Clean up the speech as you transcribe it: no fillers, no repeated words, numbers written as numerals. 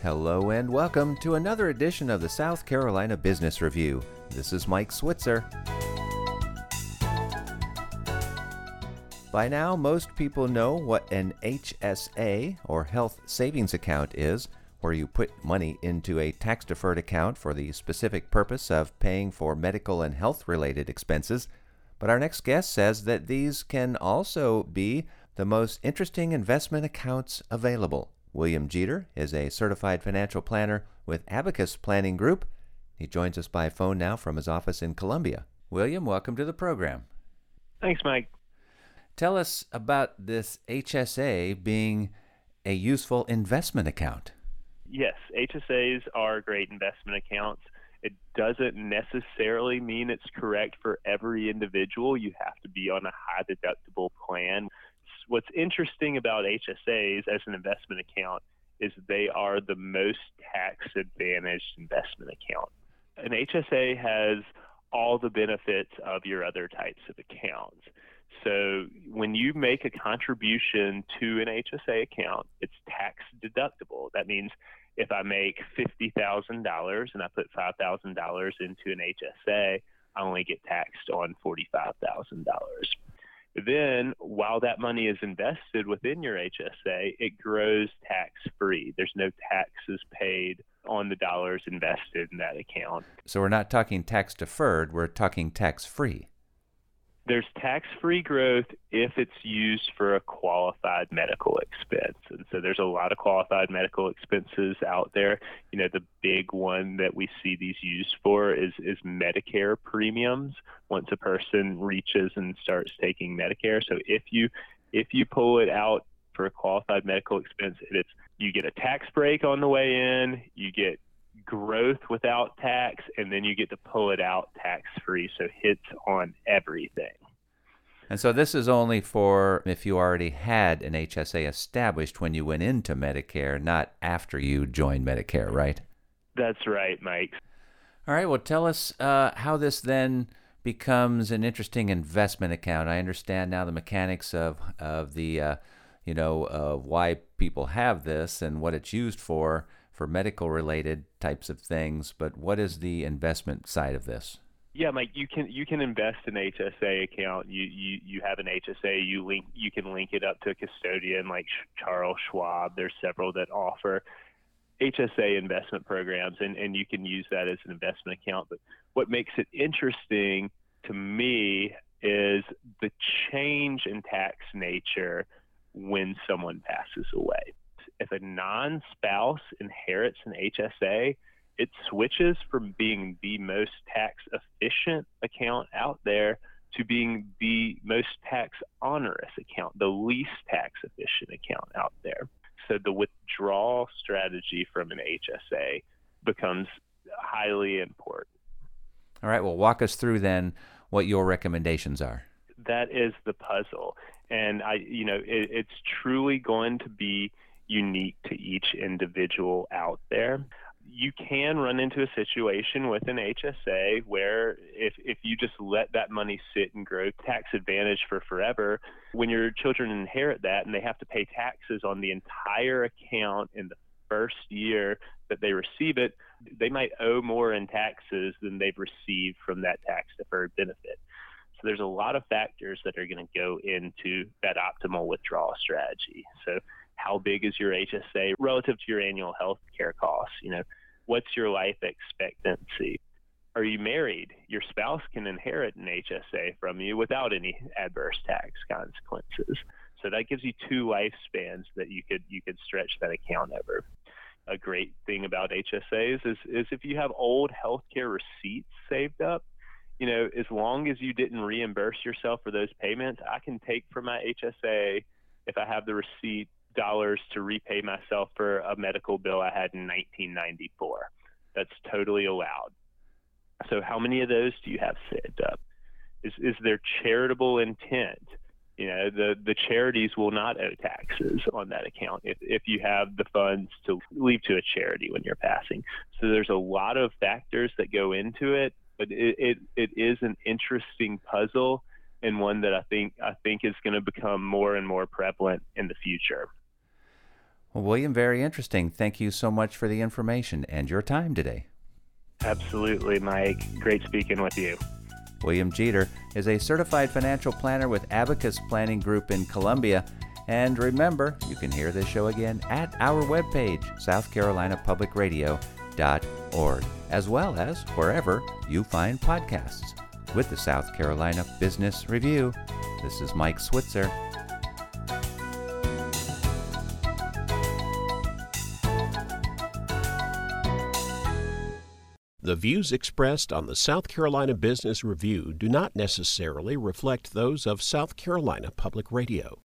Hello and welcome to another edition of the South Carolina Business Review. This is Mike Switzer. By now, most people know what an HSA, or Health Savings Account, is, where you put money into a tax-deferred account for the specific purpose of paying for medical and health-related expenses. But our next guest says that these can also be the most interesting investment accounts available. William Jeter is a certified financial planner with Abacus Planning Group. He joins us by phone now from his office in Columbia. William, welcome to the program. Thanks, Mike. Tell us about this HSA being a useful investment account. Yes, HSAs are great investment accounts. It doesn't necessarily mean it's correct for every individual. You have to be on a high deductible plan. What's interesting about HSAs as an investment account is they are the most tax-advantaged investment account. An HSA has all the benefits of your other types of accounts. So when you make a contribution to an HSA account, it's tax deductible. That means if I make $50,000 and I put $5,000 into an HSA, I only get taxed on $45,000. Then, while that money is invested within your HSA, it grows tax-free. There's no taxes paid on the dollars invested in that account. So we're not talking tax-deferred, we're talking tax-free. There's tax-free growth if it's used for a qualified medical expense. And so there's a lot of qualified medical expenses out there. You know, the big one that we see these used for is Medicare premiums once a person reaches and starts taking Medicare. So if you pull it out for a qualified medical expense, you get a tax break on the way in, you get growth without tax, and then you get to pull it out tax-free, so hits on everything. And so this is only for if you already had an HSA established when you went into Medicare, not after you joined Medicare, right? That's right, Mike. All right, well, tell us how this then becomes an interesting investment account. I understand now the mechanics of the, why people have this and what it's used for medical-related types of things, but what is the investment side of this? Yeah, Mike, you can invest in an HSA account. You have an HSA, you can link it up to a custodian like Charles Schwab. There's several that offer HSA investment programs, and you can use that as an investment account. But what makes it interesting to me is the change in tax nature when someone passes away. If a non-spouse inherits an HSA, it switches from being the most tax-efficient account out there to being the most tax-onerous account, the least tax-efficient account out there. So the withdrawal strategy from an HSA becomes highly important. All right, well, walk us through then what your recommendations are. That is the puzzle. And it's truly going to be unique to each individual out there. You can run into a situation with an HSA where if you just let that money sit and grow tax advantage for forever, when your children inherit that and they have to pay taxes on the entire account in the first year that they receive it, they might owe more in taxes than they've received from that tax deferred benefit. So there's a lot of factors that are going to go into that optimal withdrawal strategy. So how big is your HSA relative to your annual health care costs? What's your life expectancy? Are you married? Your spouse can inherit an HSA from you without any adverse tax consequences. So that gives you two lifespans that you could stretch that account over. A great thing about HSAs is if you have old healthcare receipts saved up, as long as you didn't reimburse yourself for those payments, I can take from my HSA, if I have the receipt, dollars to repay myself for a medical bill I had in 1994. That's totally allowed. So how many of those do you have saved up? Is there charitable intent? The charities will not owe taxes on that account if you have the funds to leave to a charity when you're passing. So there's a lot of factors that go into it, but it is an interesting puzzle and one that I think is going to become more and more prevalent in the future. Well, William, very interesting. Thank you so much for the information and your time today. Absolutely, Mike. Great speaking with you. William Jeter is a certified financial planner with Abacus Planning Group in Columbia. And remember, you can hear this show again at our webpage, southcarolinapublicradio.org, as well as wherever you find podcasts. With the South Carolina Business Review, this is Mike Switzer. The views expressed on the South Carolina Business Review do not necessarily reflect those of South Carolina Public Radio.